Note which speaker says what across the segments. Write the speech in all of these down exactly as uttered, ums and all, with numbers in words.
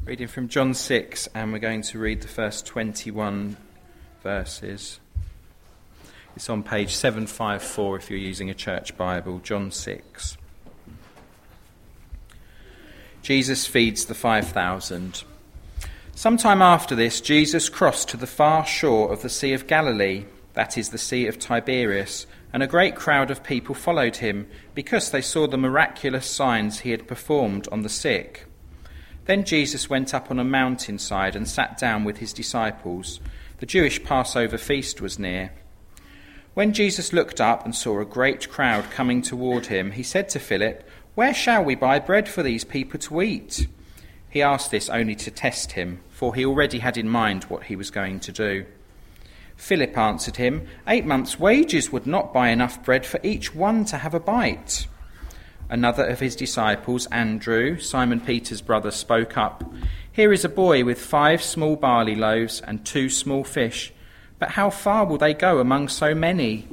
Speaker 1: Reading from John six, and we're going to read the first twenty-one verses. It's on page seven fifty-four if you're using a church Bible, John six. Jesus feeds the five thousand. Sometime after this, Jesus crossed to the far shore of the Sea of Galilee, that is the Sea of Tiberias, and a great crowd of people followed him, because they saw the miraculous signs he had performed on the sick. Then Jesus went up on a mountainside and sat down with his disciples. The Jewish Passover feast was near. When Jesus looked up and saw a great crowd coming toward him, he said to Philip, "Where shall we buy bread for these people to eat?" He asked this only to test him, for he already had in mind what he was going to do. Philip answered him, Eight months' wages would not buy enough bread for each one to have a bite." Another of his disciples, Andrew, Simon Peter's brother, spoke up. "Here is a boy with five small barley loaves and two small fish. But how far will they go among so many?"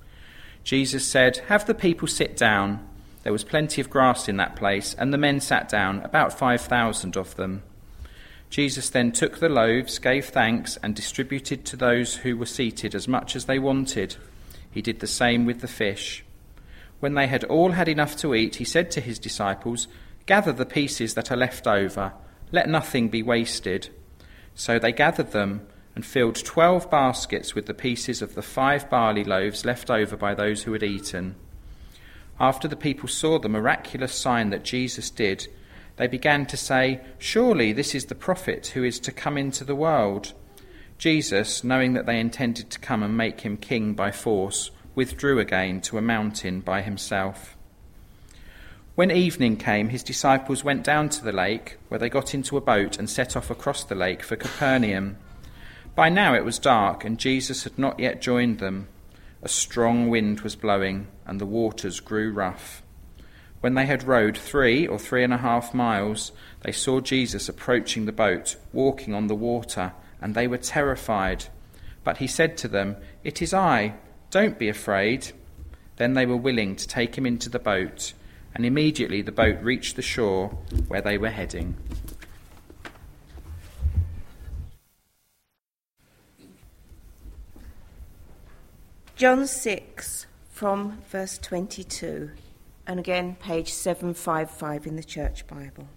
Speaker 1: Jesus said, "Have the people sit down." There was plenty of grass in that place, and the men sat down, about five thousand of them. Jesus then took the loaves, gave thanks, and distributed to those who were seated as much as they wanted. He did the same with the fish. When they had all had enough to eat, he said to his disciples, "Gather the pieces that are left over. Let nothing be wasted." So they gathered them and filled twelve baskets with the pieces of the five barley loaves left over by those who had eaten. After the people saw the miraculous sign that Jesus did, they began to say, "Surely this is the prophet who is to come into the world." Jesus, knowing that they intended to come and make him king by force, withdrew again to a mountain by himself. When evening came, his disciples went down to the lake, where they got into a boat and set off across the lake for Capernaum. By now it was dark, and Jesus had not yet joined them. A strong wind was blowing, and the waters grew rough. When they had rowed three or three and a half miles, they saw Jesus approaching the boat, walking on the water, and they were terrified. But he said to them, "It is I. Don't be afraid." Then they were willing to take him into the boat, and immediately the boat reached the shore where they were heading.
Speaker 2: John six, from verse twenty-two, and again page seven fifty-five in the Church Bible.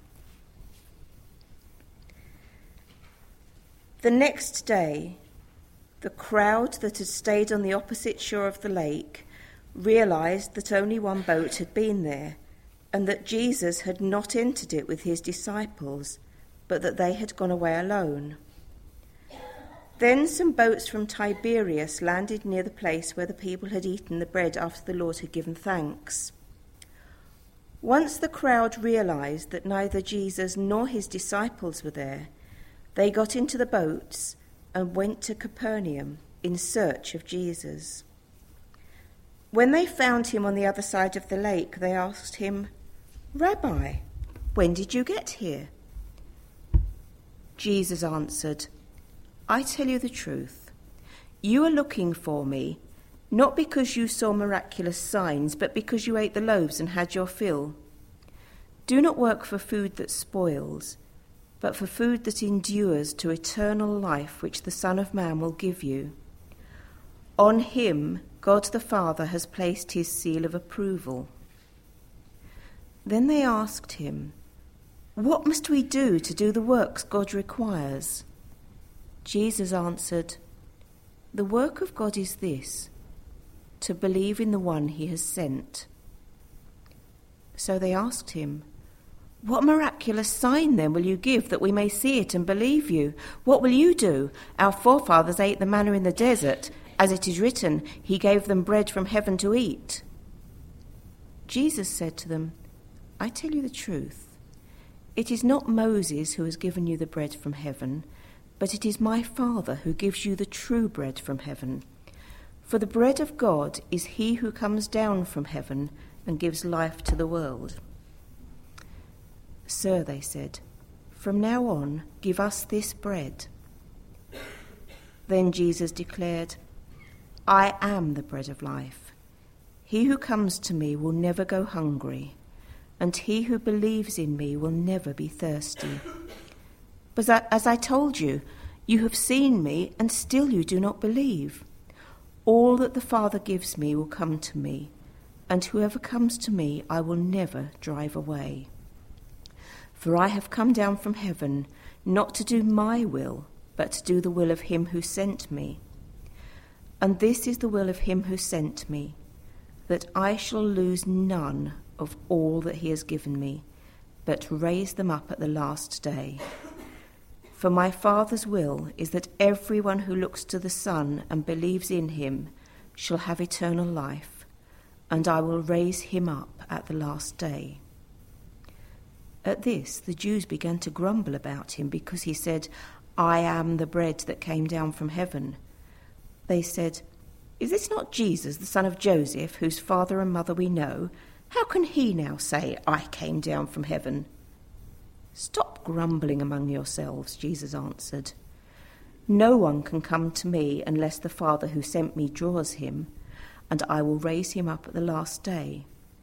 Speaker 2: The next day, the crowd that had stayed on the opposite shore of the lake realized that only one boat had been there, and that Jesus had not entered it with his disciples, but that they had gone away alone. Then some boats from Tiberias landed near the place where the people had eaten the bread after the Lord had given thanks. Once the crowd realized that neither Jesus nor his disciples were there, they got into the boats and went to Capernaum in search of Jesus. When they found him on the other side of the lake, they asked him, "Rabbi, when did you get here?" Jesus answered, "I tell you the truth. You are looking for me, not because you saw miraculous signs, but because you ate the loaves and had your fill. Do not work for food that spoils, but for food that endures to eternal life, which the Son of Man will give you. On him God the Father has placed his seal of approval." Then they asked him, "What must we do to do the works God requires?" Jesus answered, "The work of God is this, to believe in the one he has sent." So they asked him, "What miraculous sign then will you give that we may see it and believe you? What will you do? Our forefathers ate the manna in the desert. As it is written, he gave them bread from heaven to eat." Jesus said to them, "I tell you the truth. It is not Moses who has given you the bread from heaven, but it is my Father who gives you the true bread from heaven. For the bread of God is he who comes down from heaven and gives life to the world." "Sir," they said, "from now on give us this bread." Then Jesus declared, "I am the bread of life. He who comes to me will never go hungry, and he who believes in me will never be thirsty. But as I told you, you have seen me, and still you do not believe. All that the Father gives me will come to me, and whoever comes to me I will never drive away. For I have come down from heaven, not to do my will, but to do the will of him who sent me. And this is the will of him who sent me, that I shall lose none of all that he has given me, but raise them up at the last day. For my Father's will is that everyone who looks to the Son and believes in him shall have eternal life, and I will raise him up at the last day." At this, the Jews began to grumble about him because he said, "I am the bread that came down from heaven." They said, "Is this not Jesus, the son of Joseph, whose father and mother we know? How can he now say, 'I came down from heaven'?" "Stop grumbling among yourselves," Jesus answered. "No one can come to me unless the Father who sent me draws him, and I will raise him up at the last day.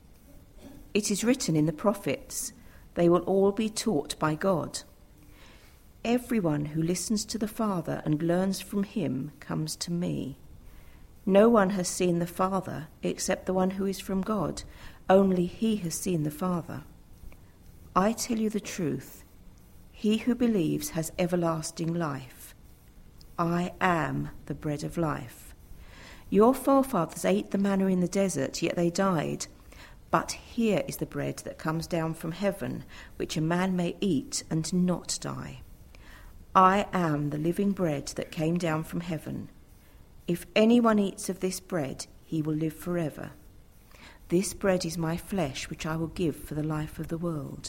Speaker 2: It is written in the prophets, 'They will all be taught by God.' Everyone who listens to the Father and learns from him comes to me. No one has seen the Father except the one who is from God. Only he has seen the Father. I tell you the truth. He who believes has everlasting life. I am the bread of life. Your forefathers ate the manna in the desert, yet they died. But here is the bread that comes down from heaven, which a man may eat and not die. I am the living bread that came down from heaven. If anyone eats of this bread, he will live forever. This bread is my flesh, which I will give for the life of the world."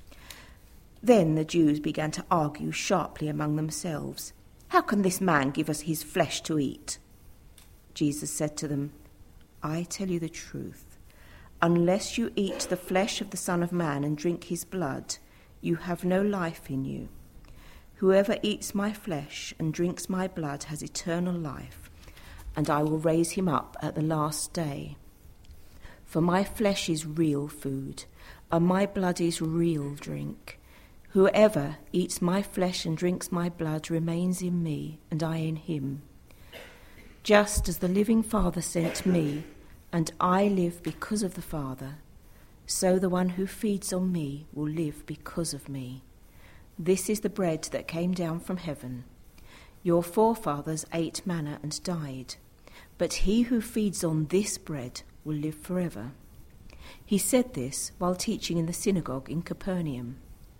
Speaker 2: Then the Jews began to argue sharply among themselves. "How can this man give us his flesh to eat?" Jesus said to them, "I tell you the truth. Unless you eat the flesh of the Son of Man and drink his blood, you have no life in you. Whoever eats my flesh and drinks my blood has eternal life, and I will raise him up at the last day. For my flesh is real food, and my blood is real drink. Whoever eats my flesh and drinks my blood remains in me, and I in him. Just as the living Father sent me, and I live because of the Father, so the one who feeds on me will live because of me. This is the bread that came down from heaven. Your forefathers ate manna and died, but he who feeds on this bread will live forever." He said this while teaching in the synagogue in Capernaum.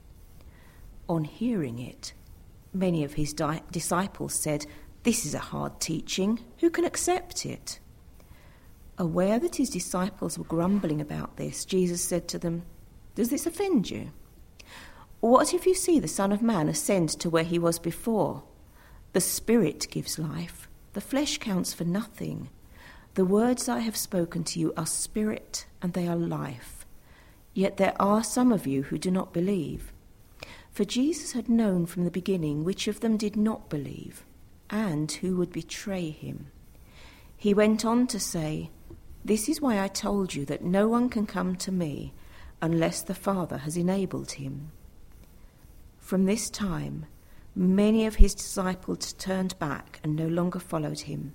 Speaker 2: On hearing it, many of his di- disciples said, "This is a hard teaching. Who can accept it?" Aware that his disciples were grumbling about this, Jesus said to them, "Does this offend you? What if you see the Son of Man ascend to where he was before? The Spirit gives life. The flesh counts for nothing. The words I have spoken to you are spirit and they are life. Yet there are some of you who do not believe." For Jesus had known from the beginning which of them did not believe and who would betray him. He went on to say, "This is why I told you that no one can come to me unless the Father has enabled him." From this time, many of his disciples turned back and no longer followed him.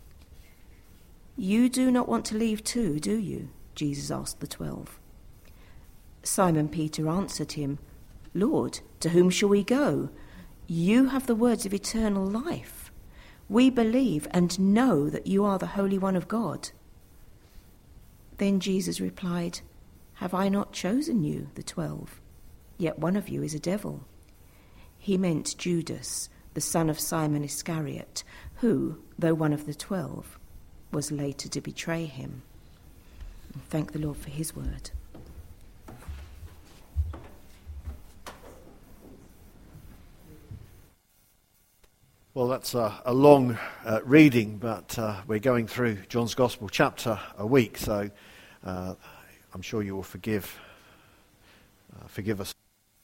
Speaker 2: "You do not want to leave too, do you?" Jesus asked the twelve. Simon Peter answered him, "Lord, to whom shall we go? You have the words of eternal life. We believe and know that you are the Holy One of God." Then Jesus replied, "Have I not chosen you, the twelve? Yet one of you is a devil." He meant Judas, the son of Simon Iscariot, who, though one of the twelve, was later to betray him. And thank the Lord for his word.
Speaker 3: Well, that's a, a long uh, reading, but uh, we're going through John's Gospel chapter a week, so uh, I'm sure you will forgive uh, forgive us.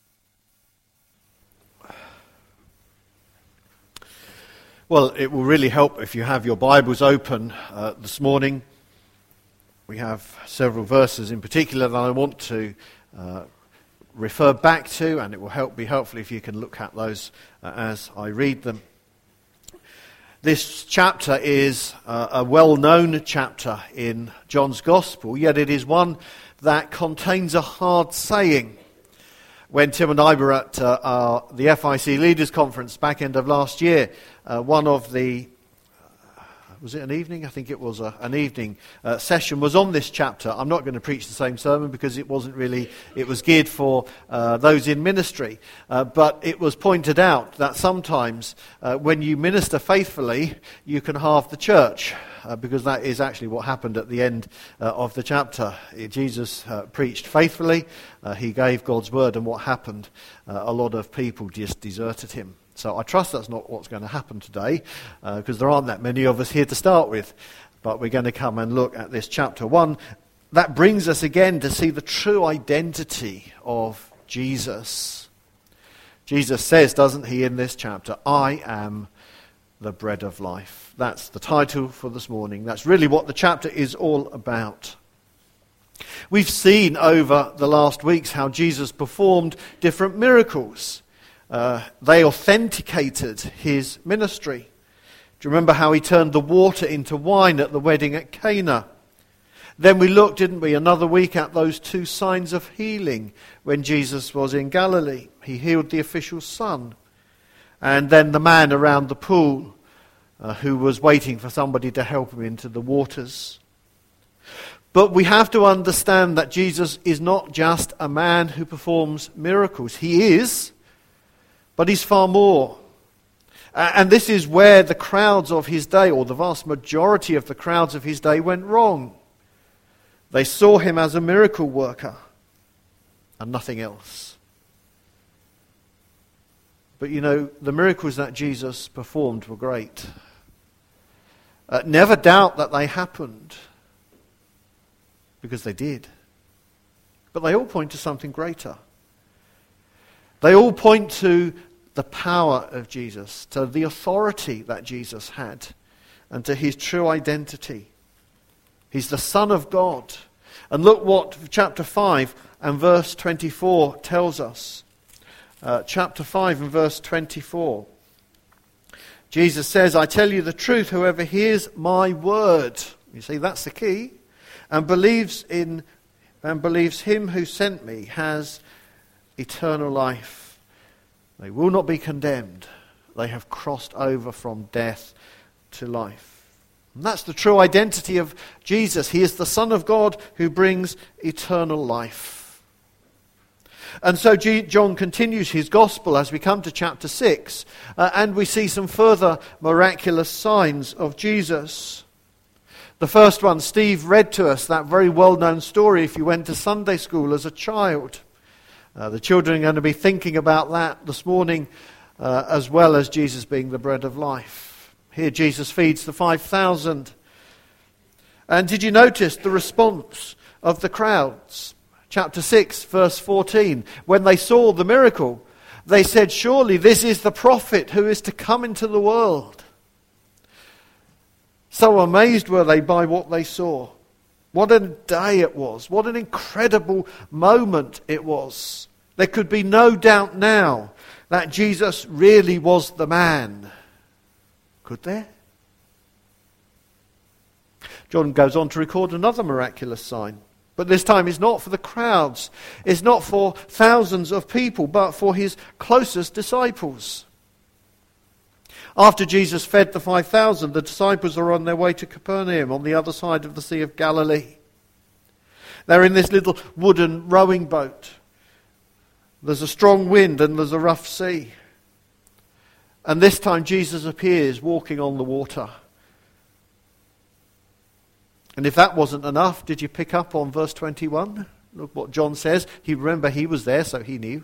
Speaker 3: Well, it will really help if you have your Bibles open uh, this morning. We have several verses in particular that I want to uh, refer back to, and it will help be helpful if you can look at those uh, as I read them. This chapter is uh, a well-known chapter in John's Gospel, yet it is one that contains a hard saying. When Tim and I were at uh, our, the F I C Leaders Conference back end of last year, uh, one of the, uh, was it an evening? I think it was a, an evening uh, session was on this chapter. I'm not going to preach the same sermon because it wasn't really, it was geared for uh, those in ministry. Uh, but it was pointed out that sometimes uh, when you minister faithfully, you can halve the church. Uh, because that is actually what happened at the end uh, of the chapter. Jesus uh, preached faithfully, uh, he gave God's word, and what happened? Uh, a lot of people just deserted him. So I trust that's not what's going to happen today, because uh, there aren't that many of us here to start with. But we're going to come and look at this chapter one. That brings us again to see the true identity of Jesus. Jesus says, doesn't he, in this chapter, I am the bread of life. That's the title for this morning. That's really what the chapter is all about. We've seen over the last weeks how Jesus performed different miracles. Uh, they authenticated his ministry. Do you remember how he turned the water into wine at the wedding at Cana? Then we looked, didn't we, another week at those two signs of healing when Jesus was in Galilee. He healed the official's son. And then the man around the pool uh, who was waiting for somebody to help him into the waters. But we have to understand that Jesus is not just a man who performs miracles. He is, but he's far more. Uh, and this is where the crowds of his day, or the vast majority of the crowds of his day, went wrong. They saw him as a miracle worker and nothing else. But you know, the miracles that Jesus performed were great. Uh, never doubt that they happened, because they did. But they all point to something greater. They all point to the power of Jesus, to the authority that Jesus had, and to his true identity. He's the Son of God. And look what chapter five and verse twenty-four tells us. Uh, chapter five and verse twenty-four. Jesus says, I tell you the truth, whoever hears my word, you see, that's the key, and believes in and believes him who sent me has eternal life. They will not be condemned. They have crossed over from death to life. And that's the true identity of Jesus. He is the Son of God who brings eternal life. And so John continues his gospel as we come to chapter six, uh, and we see some further miraculous signs of Jesus. The first one, Steve read to us that very well-known story if you went to Sunday school as a child. Uh, the children are going to be thinking about that this morning, uh, as well as Jesus being the bread of life. Here Jesus feeds the five thousand. And did you notice the response of the crowds? Chapter six, verse fourteen. When they saw the miracle, they said, surely this is the prophet who is to come into the world. So amazed were they by what they saw. What a day it was. What an incredible moment it was. There could be no doubt now that Jesus really was the man. Could there? John goes on to record another miraculous sign. But this time it's not for the crowds. It's not for thousands of people, but for his closest disciples. After Jesus fed the five thousand, the disciples are on their way to Capernaum on the other side of the Sea of Galilee. They're in this little wooden rowing boat. There's a strong wind and there's a rough sea. And this time Jesus appears walking on the water. And if that wasn't enough, did you pick up on verse twenty-one? Look what John says. He remember he was there, so he knew.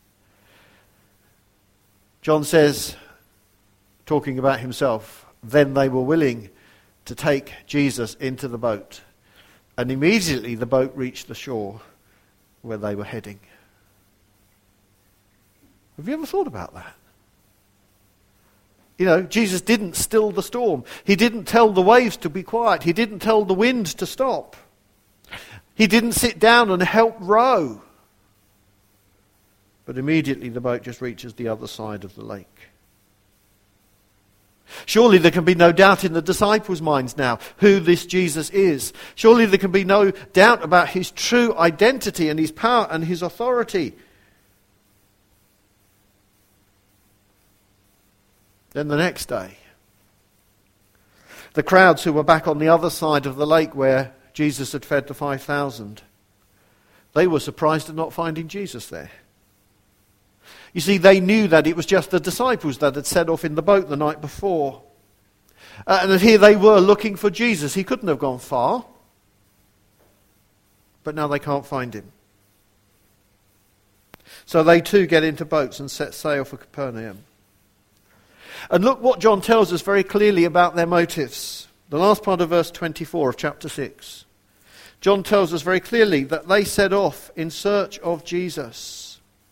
Speaker 3: John says, talking about himself, then they were willing to take Jesus into the boat. And immediately the boat reached the shore where they were heading. Have you ever thought about that? You know, Jesus didn't still the storm. He didn't tell the waves to be quiet. He didn't tell the wind to stop. He didn't sit down and help row. But immediately the boat just reaches the other side of the lake. Surely there can be no doubt in the disciples' minds now who this Jesus is. Surely there can be no doubt about his true identity and his power and his authority. Then the next day, the crowds who were back on the other side of the lake where Jesus had fed the five thousand, they were surprised at not finding Jesus there. You see, they knew that it was just the disciples that had set off in the boat the night before. Uh, and that here they were looking for Jesus. He couldn't have gone far. But now they can't find him. So they too get into boats and set sail for Capernaum. And look what John tells us very clearly about their motives. The last part of verse twenty-four of chapter six. John tells us very clearly that they set off in search of Jesus.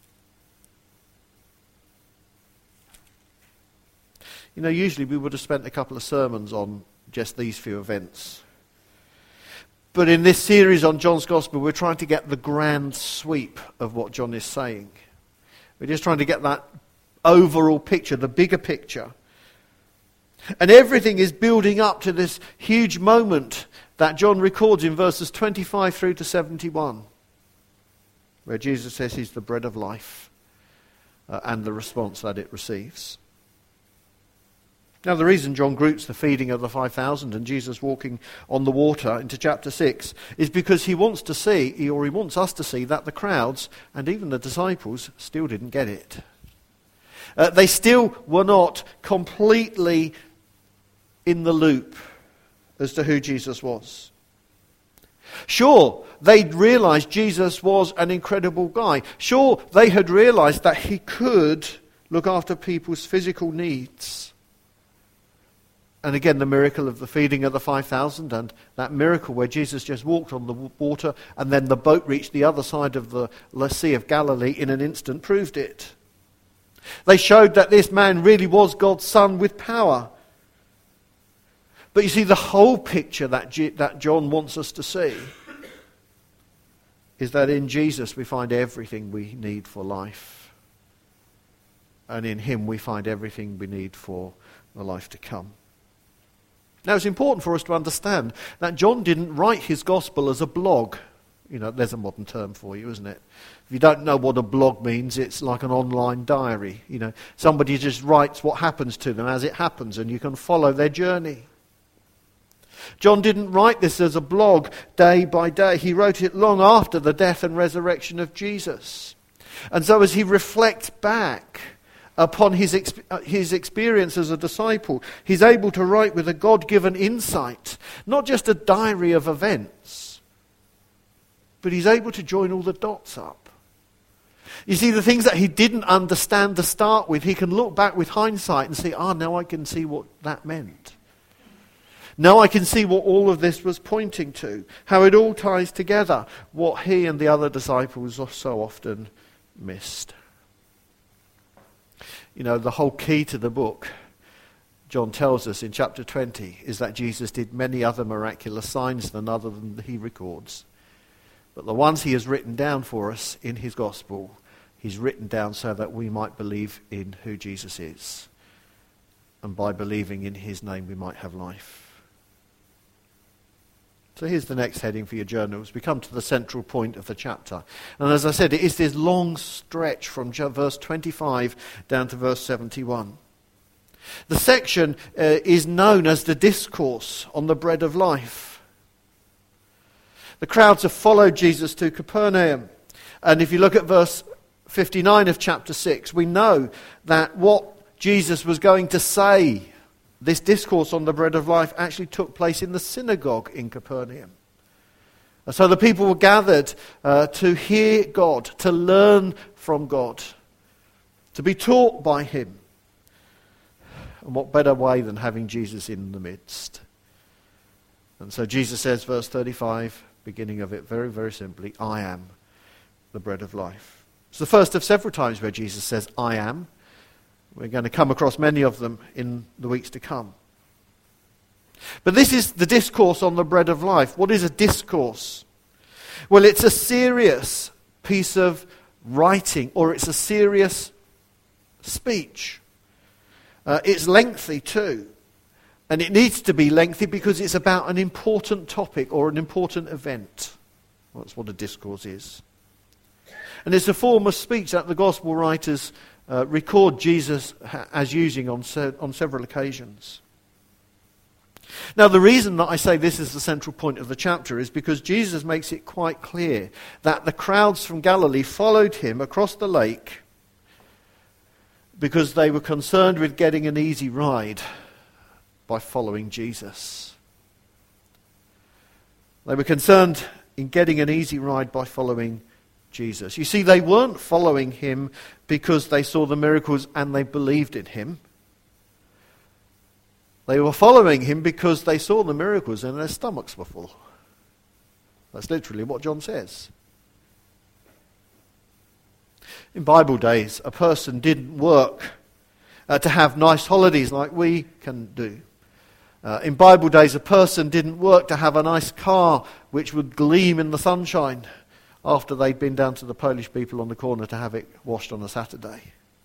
Speaker 3: You know, usually we would have spent a couple of sermons on just these few events. But in this series on John's Gospel, we're trying to get the grand sweep of what John is saying. We're just trying to get that overall picture, the bigger picture. And everything is building up to this huge moment that John records in verses twenty-five through to seventy-one, where Jesus says he's the bread of life, uh, and the response that it receives. Now, the reason John groups the feeding of the five thousand and Jesus walking on the water into chapter six is because he wants to see, or he wants us to see, that the crowds and even the disciples still didn't get it. Uh, they still were not completely in the loop as to who Jesus was. Sure, they'd realized Jesus was an incredible guy. Sure, they had realized that he could look after people's physical needs. And again, the miracle of the feeding of the five thousand and that miracle where Jesus just walked on the water and then the boat reached the other side of the Sea of Galilee in an instant proved it. They showed that this man really was God's Son with power. But you see, the whole picture that, G- that John wants us to see is that in Jesus we find everything we need for life. And in him we find everything we need for the life to come. Now, it's important for us to understand that John didn't write his gospel as a blog. You know, there's a modern term for you, isn't it? If you don't know what a blog means, it's like an online diary. You know, somebody just writes what happens to them as it happens, and you can follow their journey. John didn't write this as a blog day by day. He wrote it long after the death and resurrection of Jesus. And so as he reflects back upon his exp- his experience as a disciple, he's able to write with a God-given insight, not just a diary of events, but he's able to join all the dots up. You see, the things that he didn't understand to start with, he can look back with hindsight and say, ah, now I can see what that meant. Now I can see what all of this was pointing to, how it all ties together, what he and the other disciples so often missed. You know, the whole key to the book, John tells us in chapter twenty, is that Jesus did many other miraculous signs than other than he records. But the ones he has written down for us in his gospel, he's written down so that we might believe in who Jesus is. And by believing in his name, we might have life. So here's the next heading for your journals. We come to the central point of the chapter. And as I said, it is this long stretch from verse twenty-five down to verse seventy-one. The section uh, is known as the discourse on the bread of life. The crowds have followed Jesus to Capernaum. And if you look at verse fifty-nine of chapter six, we know that what Jesus was going to say, this discourse on the bread of life, actually took place in the synagogue in Capernaum. And so the people were gathered uh, to hear God, to learn from God, to be taught by him. And what better way than having Jesus in the midst? And so Jesus says, verse thirty-five, beginning of it very, very simply, I am the bread of life. It's the first of several times where Jesus says, I am. We're going to come across many of them in the weeks to come. But this is the discourse on the bread of life. What is a discourse? Well, it's a serious piece of writing, or it's a serious speech. Uh, it's lengthy too. And it needs to be lengthy because it's about an important topic or an important event. Well, that's what a discourse is. And it's a form of speech that the gospel writers uh, record Jesus ha- as using on, se- on several occasions. Now, the reason that I say this is the central point of the chapter is because Jesus makes it quite clear that the crowds from Galilee followed him across the lake because they were concerned with getting an easy ride by following Jesus. They were concerned in getting an easy ride by following Jesus. You see, they weren't following him because they saw the miracles and they believed in him. They were following him because they saw the miracles and their stomachs were full. That's literally what John says. In Bible days, a person didn't work uh, to have nice holidays like we can do. Uh, in Bible days, a person didn't work to have a nice car which would gleam in the sunshine after they'd been down to the Polish people on the corner to have it washed on a Saturday.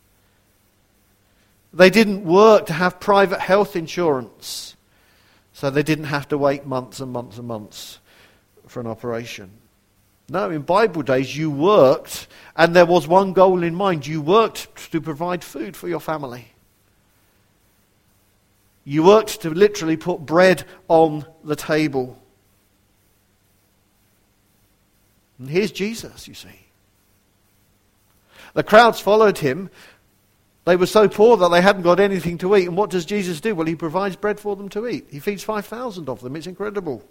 Speaker 3: They didn't work to have private health insurance, so they didn't have to wait months and months and months for an operation. No, in Bible days you worked, and there was one goal in mind. You worked to provide food for your family. You worked to literally put bread on the table. And here's Jesus, you see. The crowds followed him. They were so poor that they hadn't got anything to eat. And what does Jesus do? Well, he provides bread for them to eat. He feeds five thousand of them. It's incredible.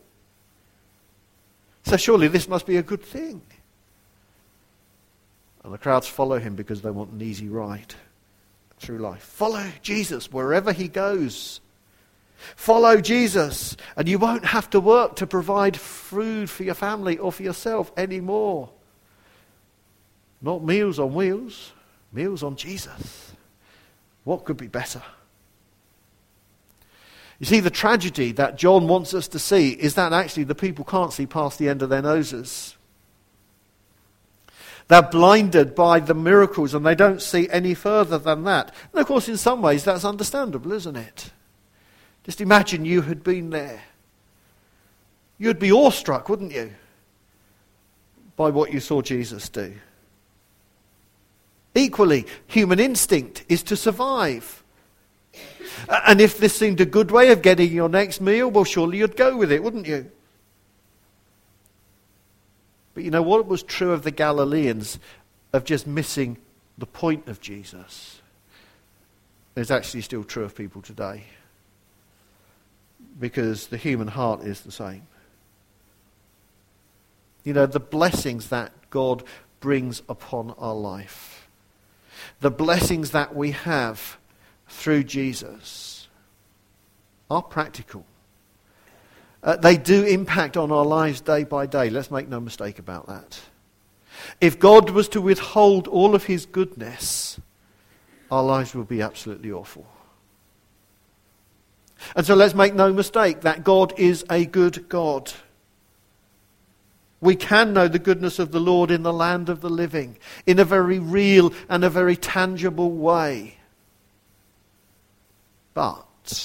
Speaker 3: So surely this must be a good thing. And the crowds follow him because they want an easy ride through life. Follow Jesus wherever he goes. Follow Jesus, and you won't have to work to provide food for your family or for yourself anymore. Not meals on wheels, meals on Jesus. What could be better? You see, the tragedy that John wants us to see is that actually the people can't see past the end of their noses. They're blinded by the miracles and they don't see any further than that. And of course, in some ways, that's understandable, isn't it? Just imagine you had been there. You'd be awestruck, wouldn't you, by what you saw Jesus do. Equally, human instinct is to survive. And if this seemed a good way of getting your next meal, well, surely you'd go with it, wouldn't you? But you know what was true of the Galileans, of just missing the point of Jesus, is actually still true of people today. Because the human heart is the same. You know, the blessings that God brings upon our life, the blessings that we have through Jesus, are practical. Uh, they do impact on our lives day by day. Let's make no mistake about that. If God was to withhold all of his goodness, our lives would be absolutely awful. And so let's make no mistake that God is a good God. We can know the goodness of the Lord in the land of the living, in a very real and a very tangible way. But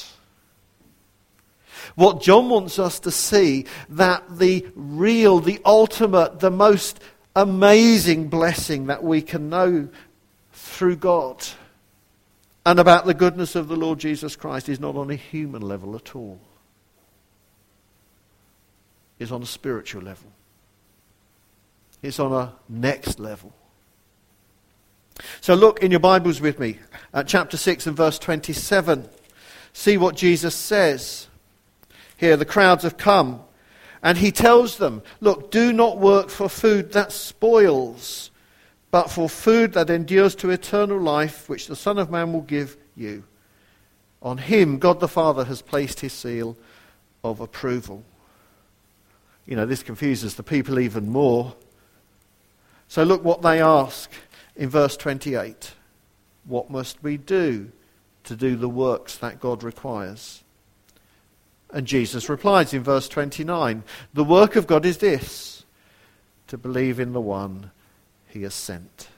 Speaker 3: what John wants us to see, that the real, the ultimate, the most amazing blessing that we can know through God and about the goodness of the Lord Jesus Christ is not on a human level at all. It's on a spiritual level. It's on a next level. So look in your Bibles with me at chapter six and verse twenty-seven. See what Jesus says. Here the crowds have come and he tells them, look, do not work for food that spoils, but for food that endures to eternal life, which the Son of Man will give you. On him God the Father has placed his seal of approval. You know, this confuses the people even more. So look what they ask in verse twenty-eight. What must we do to do the works that God requires? And Jesus replies in verse twenty-nine, the work of God is this, to believe in the one he has sent.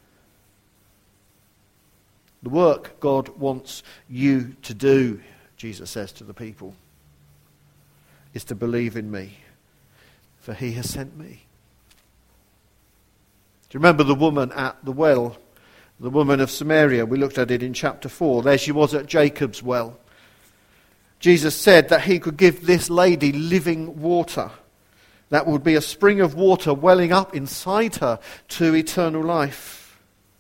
Speaker 3: The work God wants you to do, Jesus says to the people, is to believe in me, for he has sent me. Do you remember the woman at the well? The woman of Samaria, we looked at it in chapter four. There she was at Jacob's well. Jesus said that he could give this lady living water. That would be a spring of water welling up inside her to eternal life.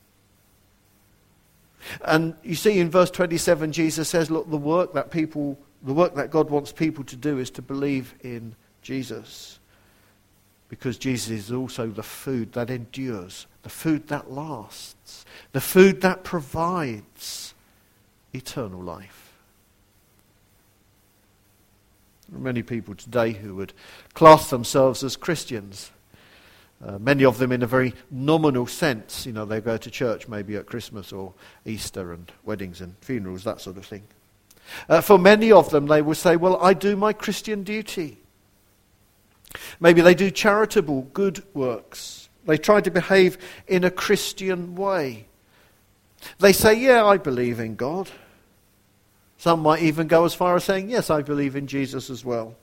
Speaker 3: And you see in verse twenty-seven, Jesus says, look, the work that people, the work that God wants people to do is to believe in Jesus. Because Jesus is also the food that endures, the food that lasts, the food that provides eternal life. There are many people today who would class themselves as Christians. Uh, many of them in a very nominal sense. You know, they go to church maybe at Christmas or Easter and weddings and funerals, that sort of thing. Uh, for many of them, they will say, well, I do my Christian duty. Maybe they do charitable good works. They try to behave in a Christian way. They say, yeah, I believe in God. Some might even go as far as saying, yes, I believe in Jesus as well.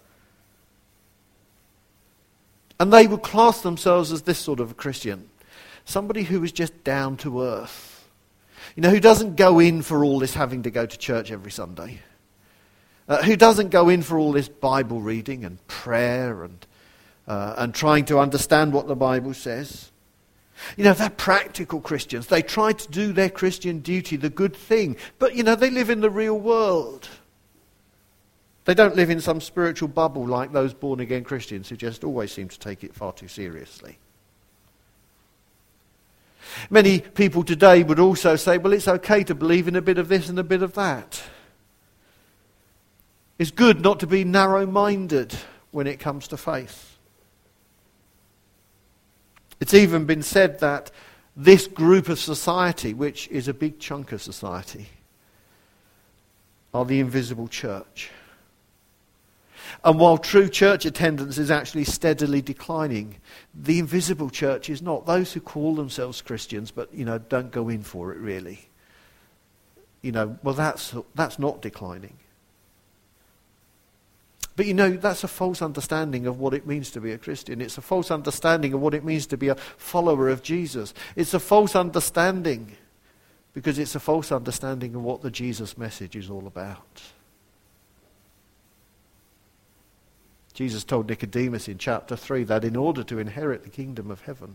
Speaker 3: And they would class themselves as this sort of a Christian. Somebody who is just down to earth. You know, who doesn't go in for all this having to go to church every Sunday. Uh, who doesn't go in for all this Bible reading and prayer and uh, and trying to understand what the Bible says. You know, they're practical Christians. They try to do their Christian duty, the good thing. But, you know, they live in the real world. They don't live in some spiritual bubble like those born-again Christians who just always seem to take it far too seriously. Many people today would also say, well, it's okay to believe in a bit of this and a bit of that. It's good not to be narrow-minded when it comes to faith. It's even been said that this group of society, which is a big chunk of society, are the invisible church. And while true church attendance is actually steadily declining, the invisible church is not. Those who call themselves Christians but, you know, don't go in for it really. You know, well, that's that's not declining. But you know, that's a false understanding of what it means to be a Christian. It's a false understanding of what it means to be a follower of Jesus. It's a false understanding because it's a false understanding of what the Jesus message is all about. Jesus told Nicodemus in chapter three that in order to inherit the kingdom of heaven,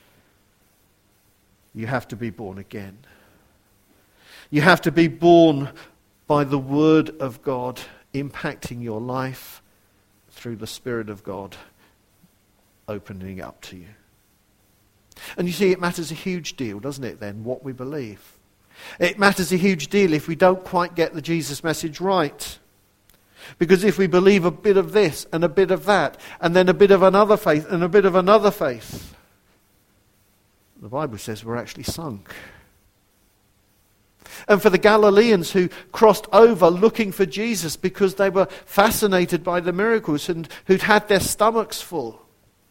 Speaker 3: you have to be born again. You have to be born by the Word of God impacting your life through the Spirit of God opening up to you. And you see, it matters a huge deal, doesn't it, then, what we believe. It matters a huge deal if we don't quite get the Jesus message right. Because if we believe a bit of this and a bit of that, and then a bit of another faith and a bit of another faith, the Bible says we're actually sunk. And for the Galileans who crossed over looking for Jesus because they were fascinated by the miracles and who'd had their stomachs full.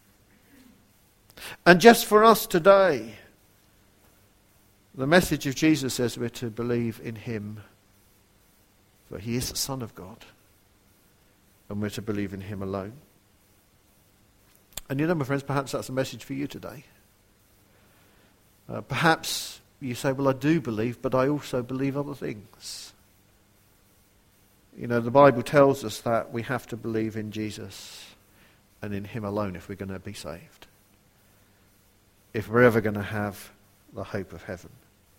Speaker 3: And just for us today, the message of Jesus says we're to believe in him, for he is the Son of God. And we're to believe in him alone. And you know, my friends, perhaps that's a message for you today. Uh, perhaps you say, well, I do believe, but I also believe other things. You know, the Bible tells us that we have to believe in Jesus and in him alone if we're going to be saved. If we're ever going to have the hope of heaven.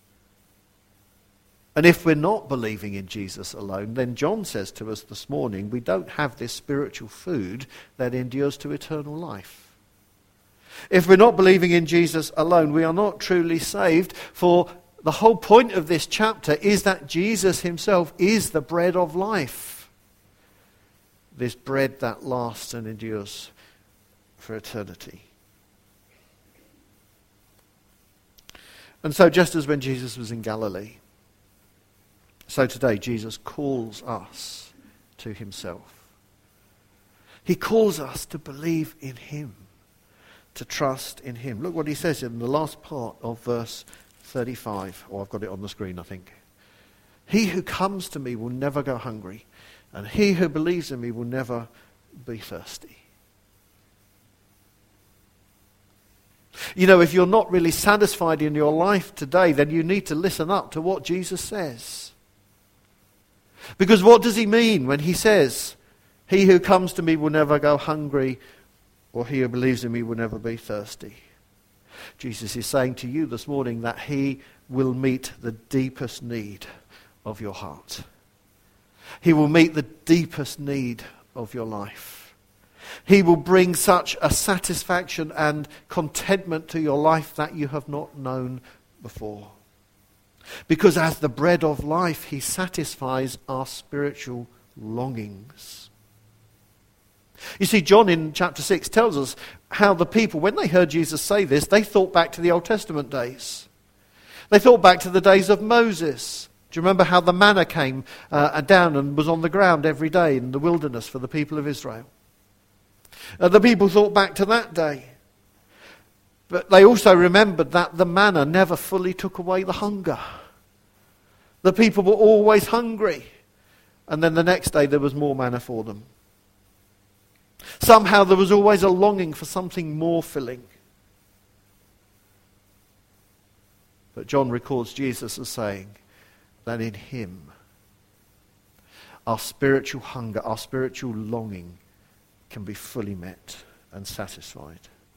Speaker 3: And if we're not believing in Jesus alone, then John says to us this morning, we don't have this spiritual food that endures to eternal life. If we're not believing in Jesus alone, we are not truly saved, for the whole point of this chapter is that Jesus himself is the bread of life. This bread that lasts and endures for eternity. And so just as when Jesus was in Galilee, so today Jesus calls us to himself. He calls us to believe in him, to trust in him. Look what he says in the last part of verse thirty-five. Oh, I've got it on the screen, I think. He who comes to me will never go hungry, and he who believes in me will never be thirsty. You know, if you're not really satisfied in your life today, then you need to listen up to what Jesus says. Because what does he mean when he says, he who comes to me will never go hungry, or he who believes in me will never be thirsty? Jesus is saying to you this morning that he will meet the deepest need of your heart. He will meet the deepest need of your life. He will bring such a satisfaction and contentment to your life that you have not known before. Because as the bread of life, he satisfies our spiritual longings. You see, John in chapter six tells us how the people, when they heard Jesus say this, they thought back to the Old Testament days. They thought back to the days of Moses. Do you remember how the manna came uh, down and was on the ground every day in the wilderness for the people of Israel? Uh, the people thought back to that day. But they also remembered that the manna never fully took away the hunger. The people were always hungry. And then the next day there was more manna for them. Somehow there was always a longing for something more filling. But John records Jesus as saying that in him, our spiritual hunger, our spiritual longing can be fully met and satisfied.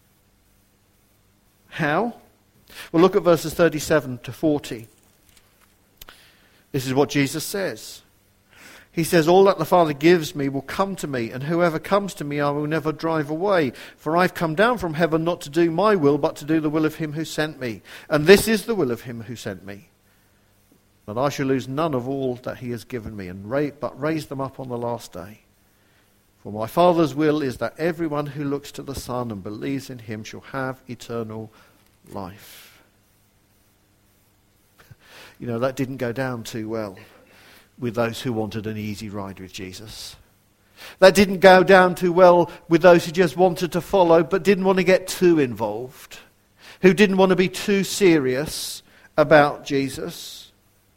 Speaker 3: How? Well, look at verses thirty-seven to forty. This is what Jesus says. He says, all that the Father gives me will come to me, and whoever comes to me I will never drive away. For I've come down from heaven not to do my will, but to do the will of him who sent me. And this is the will of him who sent me, that I shall lose none of all that he has given me, and ra- but raise them up on the last day. For my Father's will is that everyone who looks to the Son and believes in him shall have eternal life. You know, that didn't go down too well with those who wanted an easy ride with Jesus. That didn't go down too well with those who just wanted to follow but didn't want to get too involved, who didn't want to be too serious about Jesus.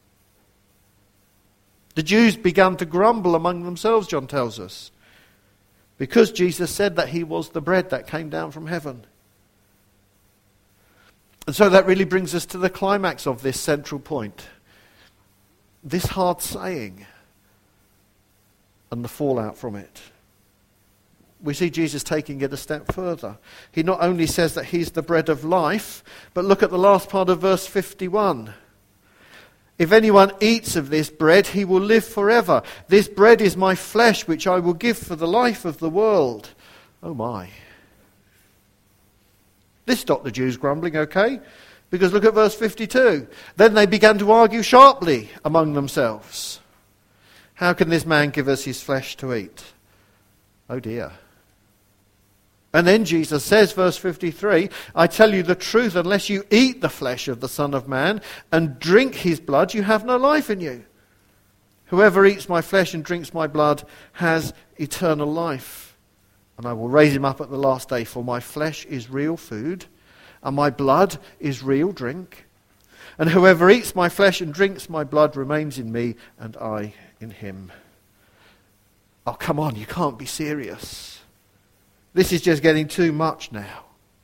Speaker 3: The Jews began to grumble among themselves, John tells us, because Jesus said that he was the bread that came down from heaven. And so that really brings us to the climax of this central point. This hard saying and the fallout from it. We see Jesus taking it a step further. He not only says that he's the bread of life, but look at the last part of verse fifty-one. If anyone eats of this bread, he will live forever. This bread is my flesh, which I will give for the life of the world. Oh my. This stopped the Jews grumbling, okay? Because look at verse fifty-two. Then they began to argue sharply among themselves. How can this man give us his flesh to eat? Oh dear. And then Jesus says, verse fifty-three, I tell you the truth, unless you eat the flesh of the Son of Man and drink his blood, you have no life in you. Whoever eats my flesh and drinks my blood has eternal life. And I will raise him up at the last day, for my flesh is real food, and my blood is real drink. And whoever eats my flesh and drinks my blood remains in me, and I in him. Oh, come on, you can't be serious. This is just getting too much now.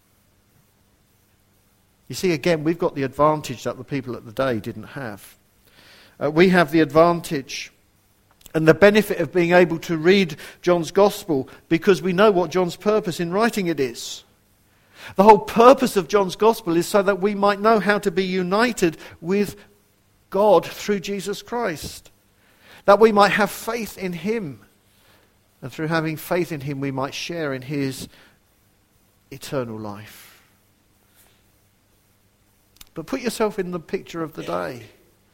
Speaker 3: You see, again, we've got the advantage that the people at the day didn't have. Uh, we have the advantage and the benefit of being able to read John's Gospel because we know what John's purpose in writing it is. The whole purpose of John's Gospel is so that we might know how to be united with God through Jesus Christ. That we might have faith in him. And through having faith in him, we might share in his eternal life. But put yourself in the picture of the day.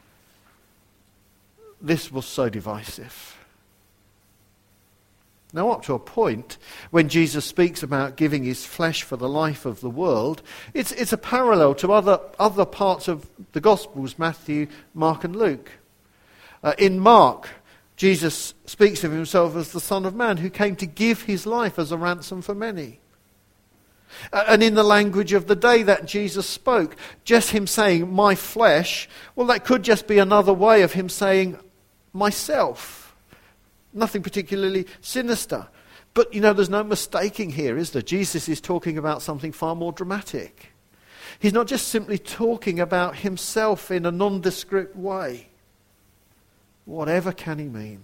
Speaker 3: This was so divisive. Now, up to a point, when Jesus speaks about giving his flesh for the life of the world, it's, it's a parallel to other, other parts of the Gospels, Matthew, Mark and Luke. Uh, in Mark, Jesus speaks of himself as the Son of Man who came to give his life as a ransom for many. And in the language of the day that Jesus spoke, just him saying, my flesh, well, that could just be another way of him saying, myself. Nothing particularly sinister. But, you know, there's no mistaking here, is there? Jesus is talking about something far more dramatic. He's not just simply talking about himself in a nondescript way. Whatever can he mean?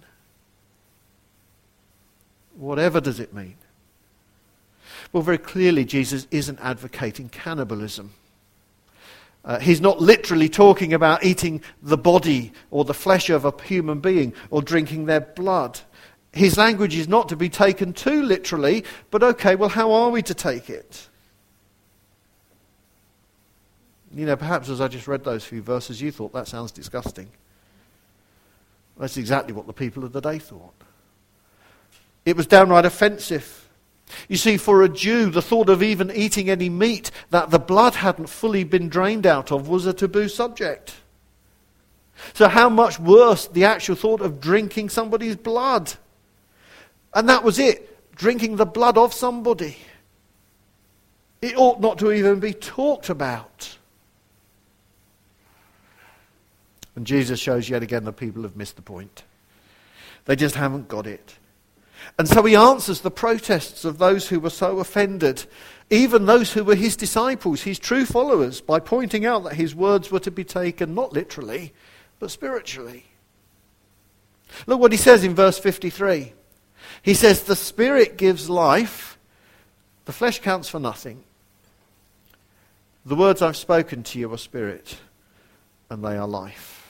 Speaker 3: Whatever does it mean? Well, very clearly, Jesus isn't advocating cannibalism. Uh, he's not literally talking about eating the body or the flesh of a human being or drinking their blood. His language is not to be taken too literally, but okay, well, how are we to take it? You know, perhaps as I just read those few verses, you thought that sounds disgusting. That's exactly what the people of the day thought. It was downright offensive. You see, for a Jew, the thought of even eating any meat that the blood hadn't fully been drained out of was a taboo subject. So how much worse the actual thought of drinking somebody's blood? And that was it, drinking the blood of somebody. It ought not to even be talked about. And Jesus shows yet again the people have missed the point. They just haven't got it. And so he answers the protests of those who were so offended, even those who were his disciples, his true followers, by pointing out that his words were to be taken not literally, but spiritually. Look what he says in verse fifty-three. He says, the Spirit gives life, the flesh counts for nothing. The words I've spoken to you are spirit, and they are life.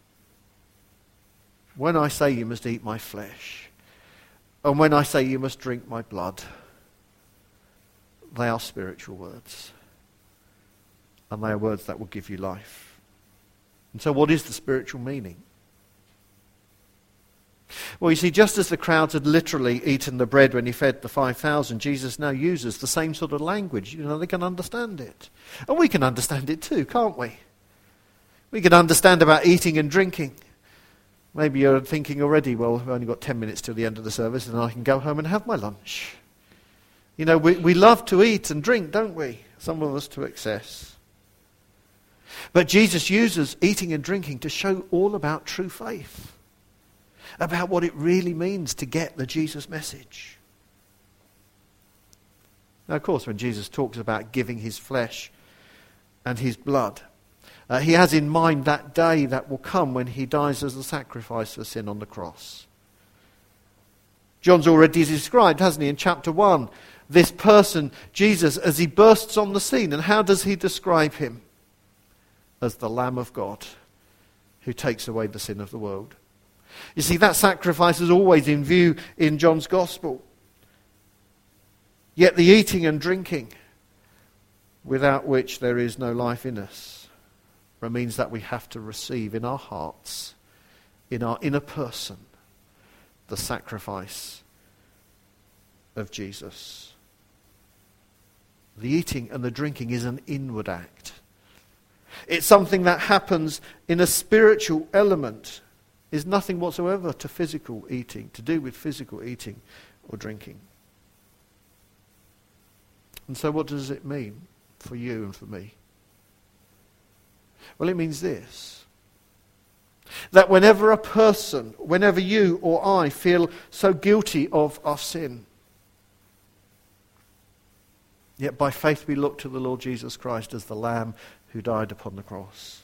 Speaker 3: When I say you must eat my flesh, and when I say you must drink my blood, they are spiritual words. And they are words that will give you life. And so what is the spiritual meaning? Well, you see, just as the crowds had literally eaten the bread when he fed the five thousand, Jesus now uses the same sort of language. You know, they can understand it. And we can understand it too, can't we? We can understand about eating and drinking. Maybe you're thinking already, well, we've only got ten minutes till the end of the service and I can go home and have my lunch. You know, we, we love to eat and drink, don't we? Some of us to excess. But Jesus uses eating and drinking to show all about true faith. About what it really means to get the Jesus message. Now, of course, when Jesus talks about giving his flesh and his blood, Uh, he has in mind that day that will come when he dies as a sacrifice for sin on the cross. John's already described, hasn't he, in chapter one, this person, Jesus, as he bursts on the scene. And how does he describe him? As the Lamb of God who takes away the sin of the world. You see, that sacrifice is always in view in John's Gospel. Yet the eating and drinking, without which there is no life in us, means that we have to receive in our hearts, in our inner person, the sacrifice of Jesus. The eating and the drinking is an inward act. It's something that happens in a spiritual element. It's nothing whatsoever to physical eating, to do with physical eating or drinking. And so what does it mean for you and for me? Well, it means this, that whenever a person, whenever you or I feel so guilty of our sin, yet by faith we look to the Lord Jesus Christ as the Lamb who died upon the cross.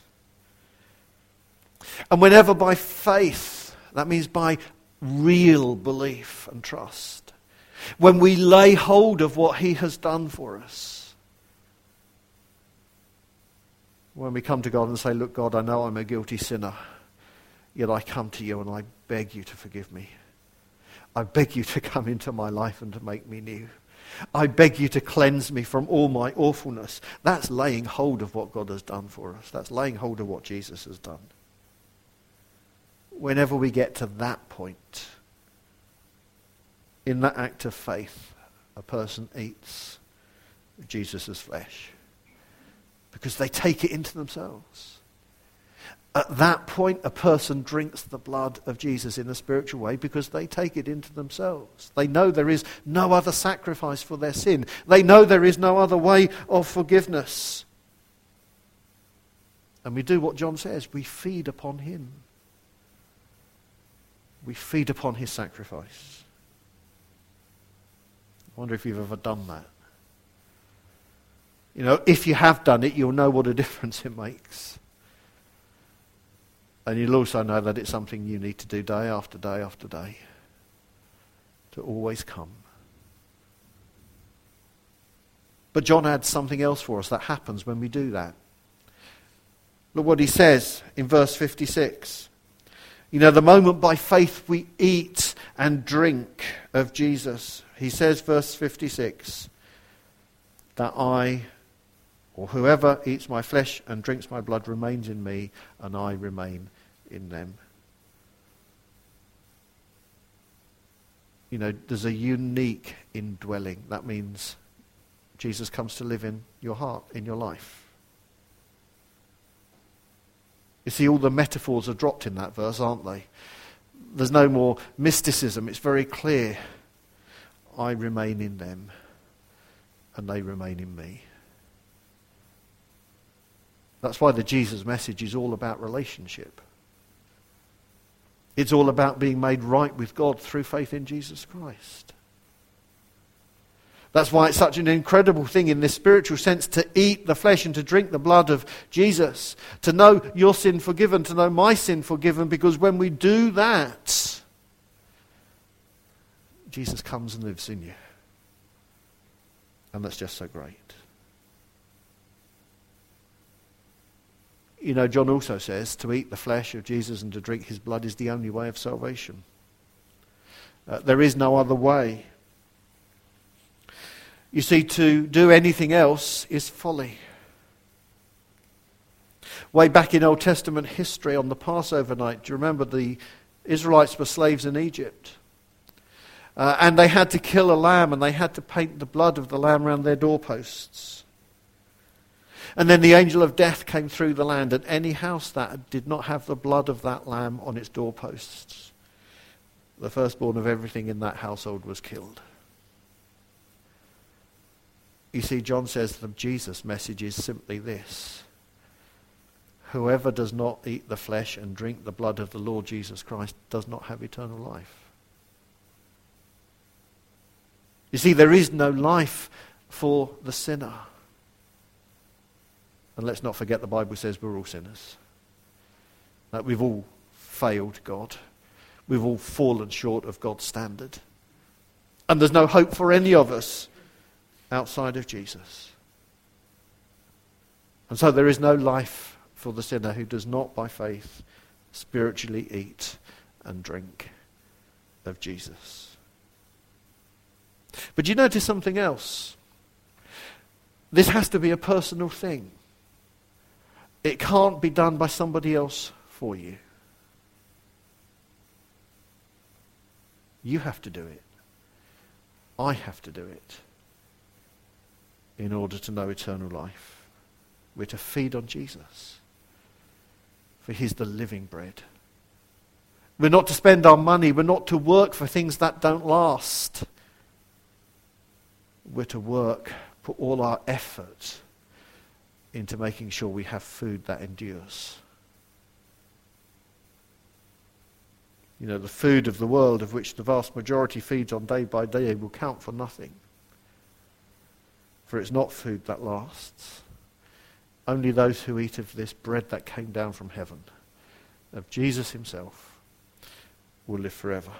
Speaker 3: And whenever by faith, that means by real belief and trust, when we lay hold of what he has done for us, when we come to God and say, look, God, I know I'm a guilty sinner, yet I come to you and I beg you to forgive me. I beg you to come into my life and to make me new. I beg you to cleanse me from all my awfulness. That's laying hold of what God has done for us. That's laying hold of what Jesus has done. Whenever we get to that point, in that act of faith, a person eats Jesus' flesh. Because they take it into themselves. At that point, a person drinks the blood of Jesus in a spiritual way because they take it into themselves. They know there is no other sacrifice for their sin. They know there is no other way of forgiveness. And we do what John says. We feed upon him. We feed upon his sacrifice. I wonder if you've ever done that. You know, if you have done it, you'll know what a difference it makes. And you'll also know that it's something you need to do day after day after day. To always come. But John adds something else for us that happens when we do that. Look what he says in verse fifty-six. You know, the moment by faith we eat and drink of Jesus. He says, verse fifty-six, that I, or whoever eats my flesh and drinks my blood remains in me, and I remain in them. You know, there's a unique indwelling. That means Jesus comes to live in your heart, in your life. You see, all the metaphors are dropped in that verse, aren't they? There's no more mysticism. It's very clear. I remain in them, and they remain in me. That's why the Jesus message is all about relationship. It's all about being made right with God through faith in Jesus Christ. That's why it's such an incredible thing in this spiritual sense to eat the flesh and to drink the blood of Jesus. To know your sin forgiven, to know my sin forgiven, because when we do that, Jesus comes and lives in you. And that's just so great. You know, John also says to eat the flesh of Jesus and to drink his blood is the only way of salvation. Uh, there is no other way. You see, to do anything else is folly. Way back in Old Testament history on the Passover night, do you remember the Israelites were slaves in Egypt? Uh, and they had to kill a lamb and they had to paint the blood of the lamb around their doorposts. And then the angel of death came through the land, and any house that did not have the blood of that lamb on its doorposts, the firstborn of everything in that household was killed. You see, John says the Jesus message is simply this. Whoever does not eat the flesh and drink the blood of the Lord Jesus Christ does not have eternal life. You see, there is no life for the sinner. And let's not forget the Bible says we're all sinners. That we've all failed God. We've all fallen short of God's standard. And there's no hope for any of us outside of Jesus. And so there is no life for the sinner who does not by faith spiritually eat and drink of Jesus. But you notice something else. This has to be a personal thing. It can't be done by somebody else for you. You have to do it. I have to do it. In order to know eternal life. We're to feed on Jesus. For he's the living bread. We're not to spend our money. We're not to work for things that don't last. We're to work, put all our effort into making sure we have food that endures. You know, the food of the world, of which the vast majority feeds on day by day, will count for nothing. For it's not food that lasts. Only those who eat of this bread that came down from heaven, of Jesus himself, will live forever.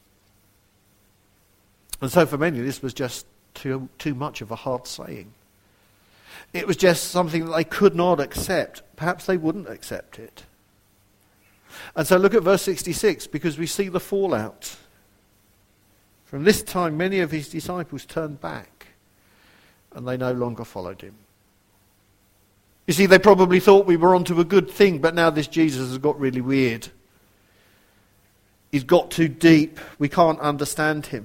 Speaker 3: And so for many, this was just too, too much of a hard saying. It was just something that they could not accept. Perhaps they wouldn't accept it. And so look at verse sixty-six, because we see the fallout. From this time, many of his disciples turned back, and they no longer followed him. You see, they probably thought we were onto a good thing, but now this Jesus has got really weird. He's got too deep. We can't understand him.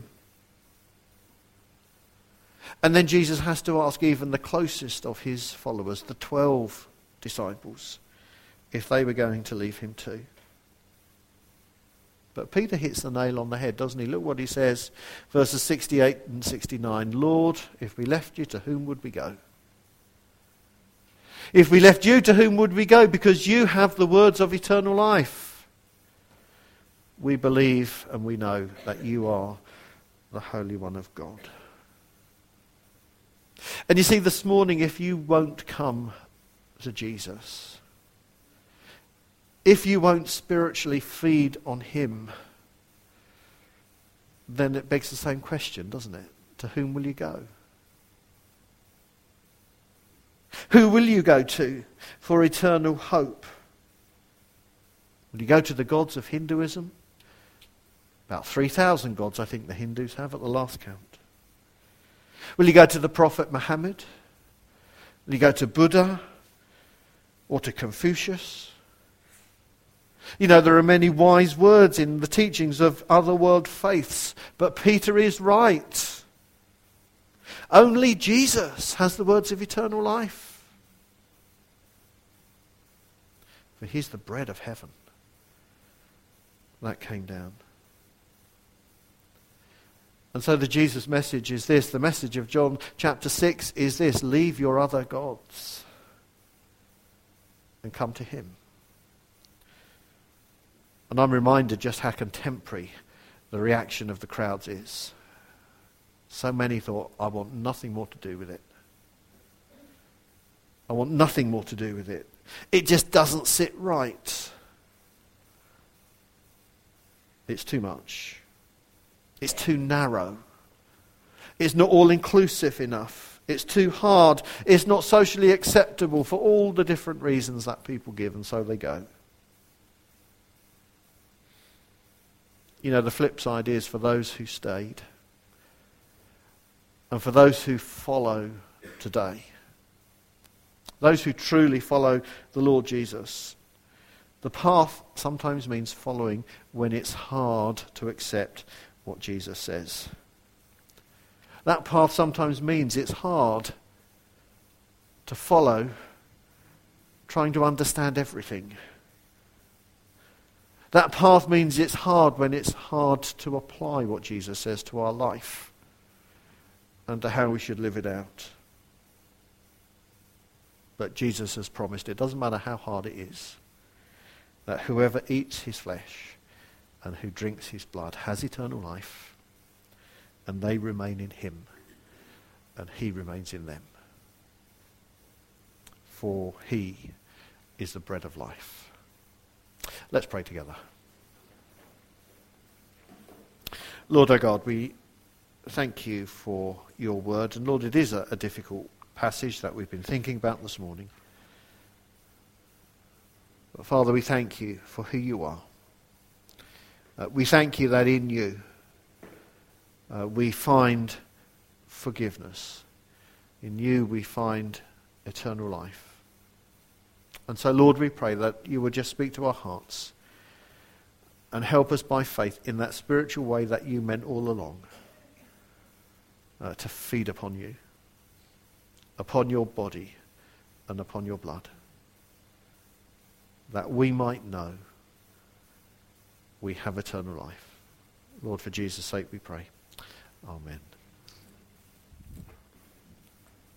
Speaker 3: And then Jesus has to ask even the closest of his followers, the twelve disciples, if they were going to leave him too. But Peter hits the nail on the head, doesn't he? Look what he says, verses sixty-eight and sixty-nine. Lord, if we left you, to whom would we go? If we left you, to whom would we go? Because you have the words of eternal life. We believe and we know that you are the Holy One of God. And you see, this morning, if you won't come to Jesus, if you won't spiritually feed on him, then it begs the same question, doesn't it? To whom will you go? Who will you go to for eternal hope? Will you go to the gods of Hinduism? About three thousand gods I think the Hindus have at the last count. Will you go to the Prophet Muhammad? Will you go to Buddha or to Confucius? You know, there are many wise words in the teachings of other world faiths, but Peter is right. Only Jesus has the words of eternal life. For he's the bread of heaven that came down. And so the Jesus message is this, the message of John chapter six is this: leave your other gods and come to him. And I'm reminded just how contemporary the reaction of the crowds is. So many thought, I want nothing more to do with it. I want nothing more to do with it. It just doesn't sit right. It's too much. It's too narrow. It's not all-inclusive enough. It's too hard. It's not socially acceptable for all the different reasons that people give, and so they go. You know, the flip side is for those who stayed and for those who follow today, those who truly follow the Lord Jesus, the path sometimes means following when it's hard to accept what Jesus says. That path sometimes means it's hard to follow trying to understand everything. That path means it's hard when it's hard to apply what Jesus says to our life and to how we should live it out. But Jesus has promised, it doesn't matter how hard it is, that whoever eats his flesh and who drinks his blood has eternal life, and they remain in him and he remains in them. For he is the bread of life. Let's pray together. Lord our God, we thank you for your word. And Lord, it is a, a difficult passage that we've been thinking about this morning. But Father, we thank you for who you are. Uh, we thank you that in you uh, we find forgiveness. In you we find eternal life. And so, Lord, we pray that you would just speak to our hearts and help us by faith in that spiritual way that you meant all along, uh, to feed upon you, upon your body and upon your blood, that we might know we have eternal life. Lord, for Jesus' sake we pray. Amen.